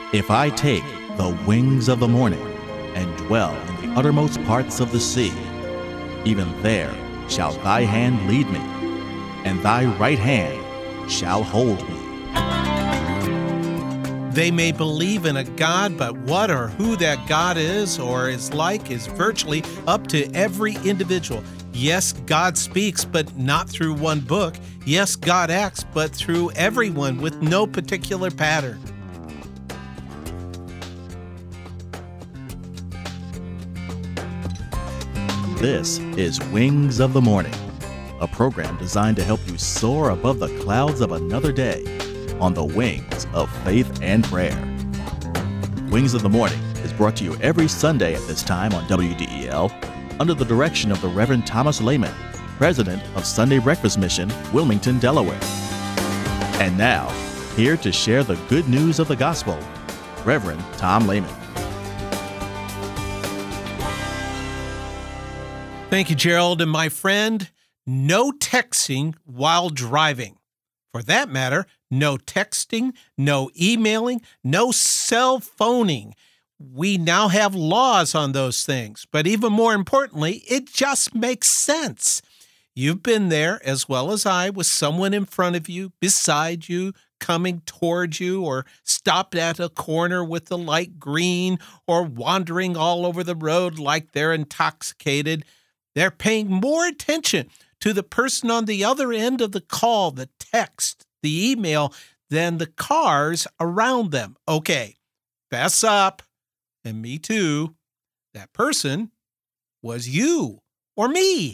If I take the wings of the morning and dwell in the uttermost parts of the sea, even there shall thy hand lead me, and thy right hand shall hold me. They may believe in a God, but what or who that God is or is like is virtually up to every individual. Yes, God speaks, but not through one book. Yes, God acts, but through everyone with no particular pattern. This is Wings of the Morning, a program designed to help you soar above the clouds of another day on the wings of faith and prayer. Wings of the Morning is brought to you every Sunday at this time on WDEL under the direction of the Reverend Thomas Lehman, President of Sunday Breakfast Mission, Wilmington, Delaware. And now, here to share the good news of the gospel, Reverend Tom Lehman. Thank you, Gerald. And my friend, no texting while driving. For that matter, no texting, no emailing, no cell phoning. We now have laws on those things. But even more importantly, it just makes sense. You've been there, as well as I, with someone in front of you, beside you, coming towards you, or stopped at a corner with the light green, or wandering all over the road like they're intoxicated. They're paying more attention to the person on the other end of the call, the text, the email, than the cars around them. Okay, fess up, and me too. That person was you or me.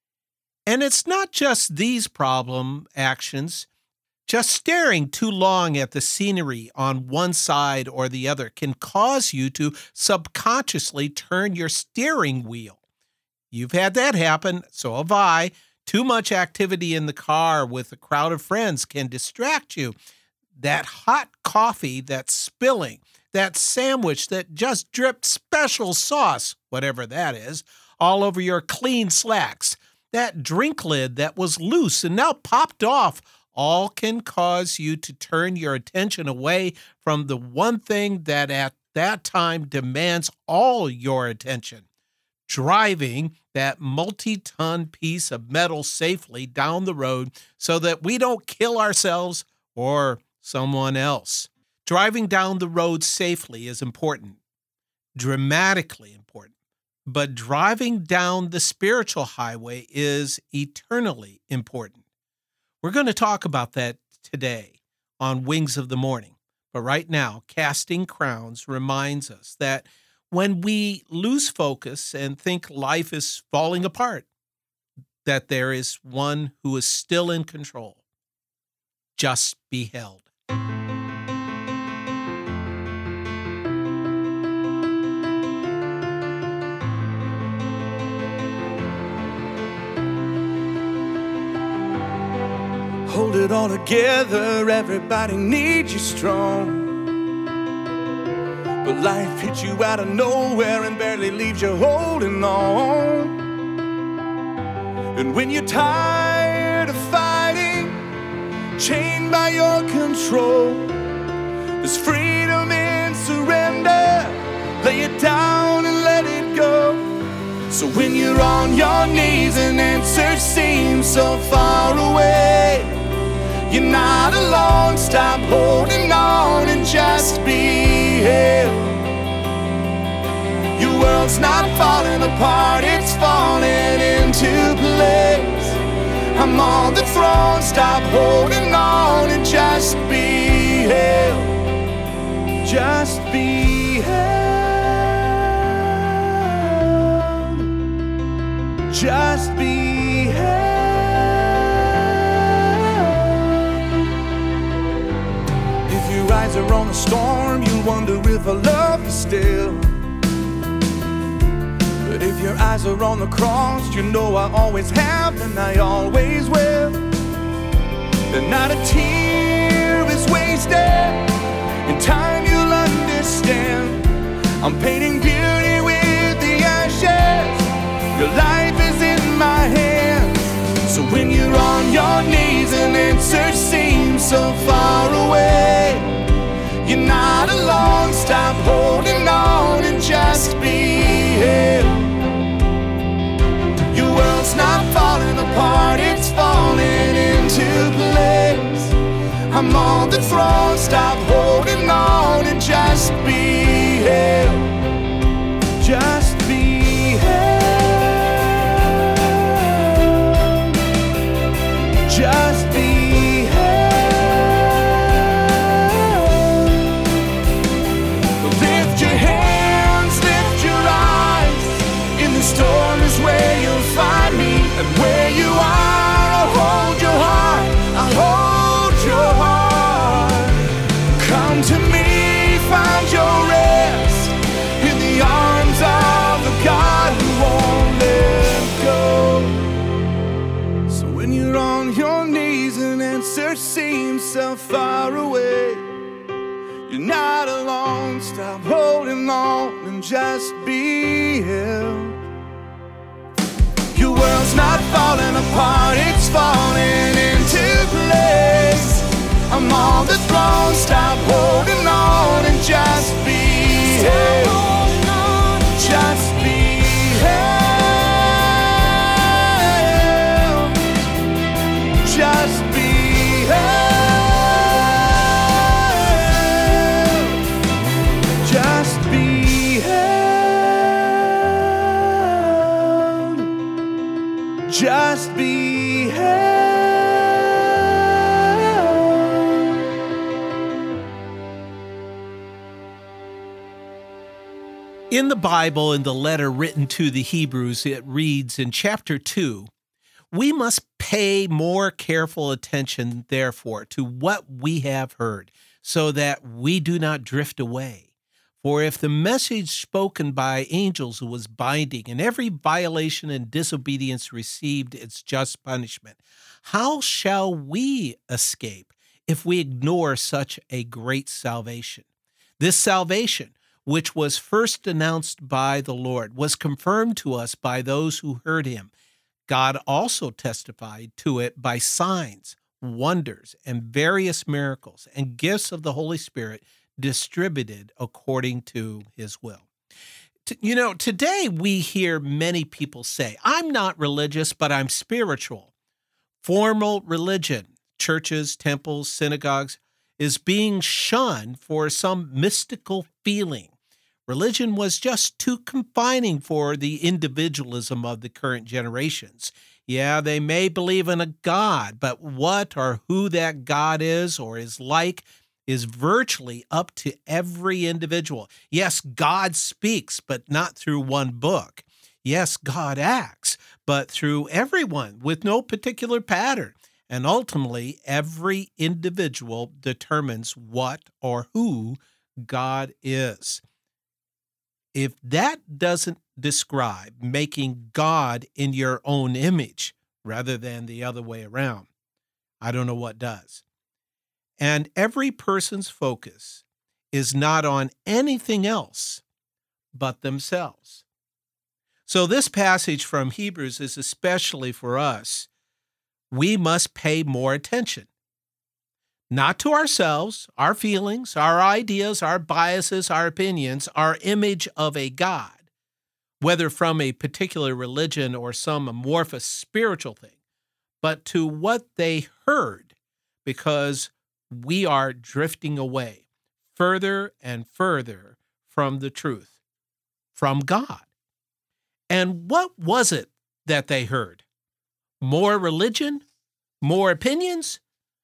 And it's not just these problem actions. Just staring too long at the scenery on one side or the other can cause you to subconsciously turn your steering wheel. You've had that happen, so have I. Too much activity in the car with a crowd of friends can distract you. That hot coffee that's spilling, that sandwich that just dripped special sauce, whatever that is, all over your clean slacks, that drink lid that was loose and now popped off, all can cause you to turn your attention away from the one thing that at that time demands all your attention. Driving that multi-ton piece of metal safely down the road so that we don't kill ourselves or someone else. Driving down the road safely is important, dramatically important, but driving down the spiritual highway is eternally important. We're going to talk about that today on Wings of the Morning. But right now, Casting Crowns reminds us that when we lose focus and think life is falling apart, that there is one who is still in control. Just be held. Hold it all together, everybody needs you strong. But life hits you out of nowhere and barely leaves you holding on. And when you're tired of fighting, chained by your control, there's freedom in surrender. Lay it down and let it go. So when you're on your knees and answers seem so far away, you're not alone. Stop holding on and just be held. Your world's not falling apart, it's falling into place. I'm on the throne. Stop holding on and just be held. Just be held. Just be held. Your eyes are on the storm, you wonder if I love you still. But if your eyes are on the cross, you know I always have and I always will. And not a tear is wasted. In time you'll understand. I'm painting beauty with the ashes. Your life is in my hands. So when you're on your knees and answers seem so far away, you're not alone. on your knees and answer seems so far away. You're not alone, stop holding on and just be held. Your world's not falling apart, it's falling into place. I'm on the throne, stop holding on and just be held. Just be held. Just be held. Just be held. Just be held. In the Bible, in the letter written to the Hebrews, it reads in chapter 2, "We must pay more careful attention, therefore, to what we have heard, so that we do not drift away. For if the message spoken by angels was binding, and every violation and disobedience received its just punishment, how shall we escape if we ignore such a great salvation? This salvation, which was first announced by the Lord, was confirmed to us by those who heard him. God also testified to it by signs, wonders, and various miracles and gifts of the Holy Spirit distributed according to his will." Today we hear many people say, "I'm not religious, but I'm spiritual." Formal religion, churches, temples, synagogues, is being shunned for some mystical feeling. Religion was just too confining for the individualism of the current generations. Yeah, they may believe in a God, but what or who that God is or is like is virtually up to every individual. Yes, God speaks, but not through one book. Yes, God acts, but through everyone with no particular pattern. And ultimately, every individual determines what or who God is. If that doesn't describe making God in your own image rather than the other way around, I don't know what does. And every person's focus is not on anything else but themselves. So this passage from Hebrews is especially for us. We must pay more attention. Not to ourselves, our feelings, our ideas, our biases, our opinions, our image of a God, whether from a particular religion or some amorphous spiritual thing, but to what they heard, because we are drifting away further and further from the truth, from God. And what was it that they heard? More religion? More opinions?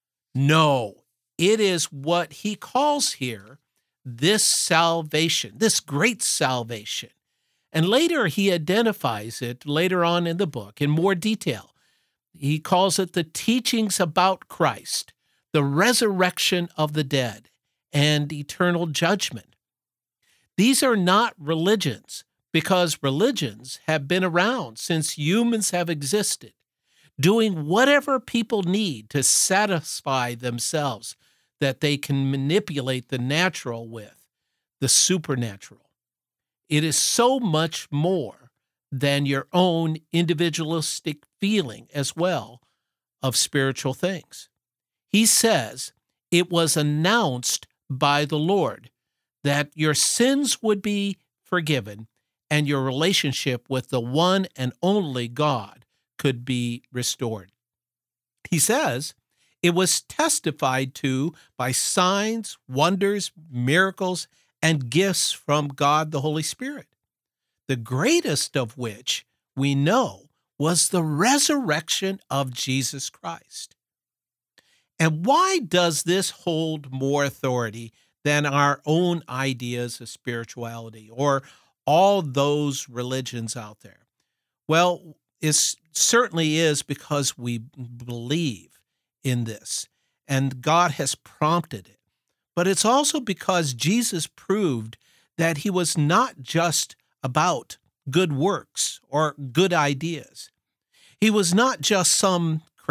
No, it is what he calls here this salvation, this great salvation. And later he identifies it later on in the book in more detail. He calls it the teachings about Christ, the resurrection of the dead, and eternal judgment. These are not religions, because religions have been around since humans have existed, doing whatever people need to satisfy themselves that they can manipulate the natural with, the supernatural. It is so much more than your own individualistic feeling as well of spiritual things. He says it was announced by the Lord that your sins would be forgiven and your relationship with the one and only God could be restored. He says it was testified to by signs, wonders, miracles, and gifts from God the Holy Spirit, the greatest of which we know was the resurrection of Jesus Christ. And why does this hold more authority than our own ideas of spirituality or all those religions out there? Well, it certainly is because we believe in this, and God has prompted it. But it's also because Jesus proved that he was not just about good works or good ideas. He was not just some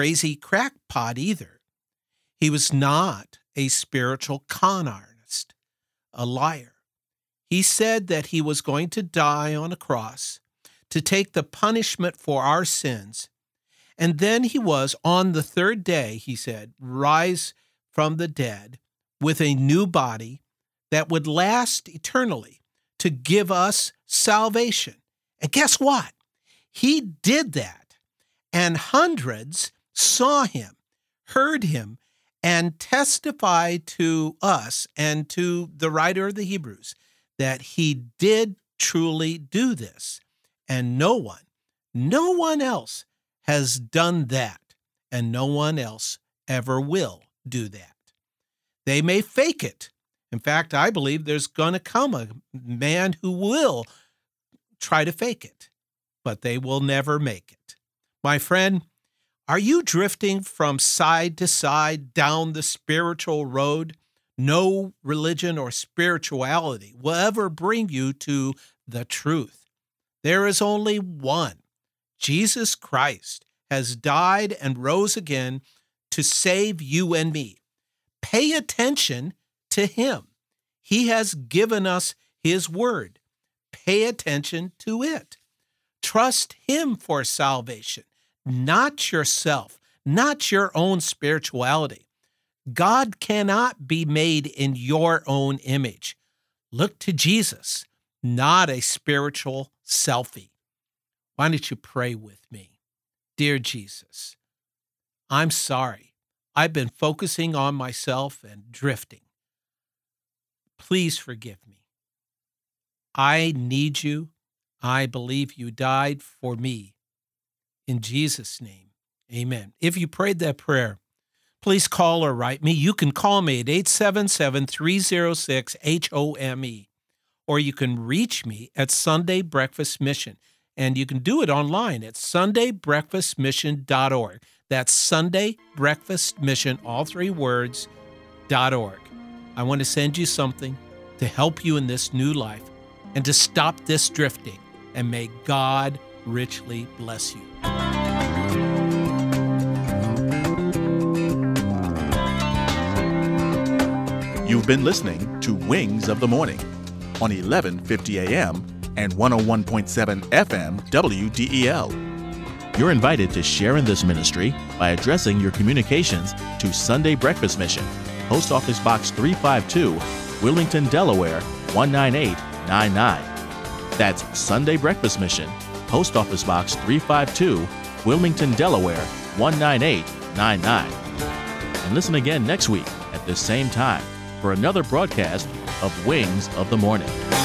crazy crackpot either. He was not a spiritual con artist, a liar. He said that he was going to die on a cross to take the punishment for our sins. And then he was, on the third day, he said, rise from the dead with a new body that would last eternally to give us salvation. And guess what? He did that. And hundreds saw him, heard him, and testified to us and to the writer of the Hebrews that he did truly do this. And no one else has done that, and no one else ever will do that. They may fake it. In fact, I believe there's going to come a man who will try to fake it, but they will never make it. My friend, are you drifting from side to side down the spiritual road? No religion or spirituality will ever bring you to the truth. There is only one. Jesus Christ has died and rose again to save you and me. Pay attention to him. He has given us his word. Pay attention to it. Trust him for salvation, not yourself, not your own spirituality. God cannot be made in your own image. Look to Jesus, not a spiritual selfie. Why don't you pray with me? Dear Jesus, I'm sorry. I've been focusing on myself and drifting. Please forgive me. I need you. I believe you died for me. In Jesus' name, amen. If you prayed that prayer, please call or write me. You can call me at 877-306-HOME, or you can reach me at Sunday Breakfast Mission, and you can do it online at sundaybreakfastmission.org. That's Sunday Breakfast Mission, all three words, .org. I want to send you something to help you in this new life and to stop this drifting, and may God richly bless you. You've been listening to Wings of the Morning on 1150 AM and 101.7 FM WDEL. You're invited to share in this ministry by addressing your communications to Sunday Breakfast Mission, Post Office Box 352, Wilmington, Delaware 19899. That's Sunday Breakfast Mission, Post Office Box 352, Wilmington, Delaware 19899. And listen again next week at this same time for another broadcast of Wings of the Morning.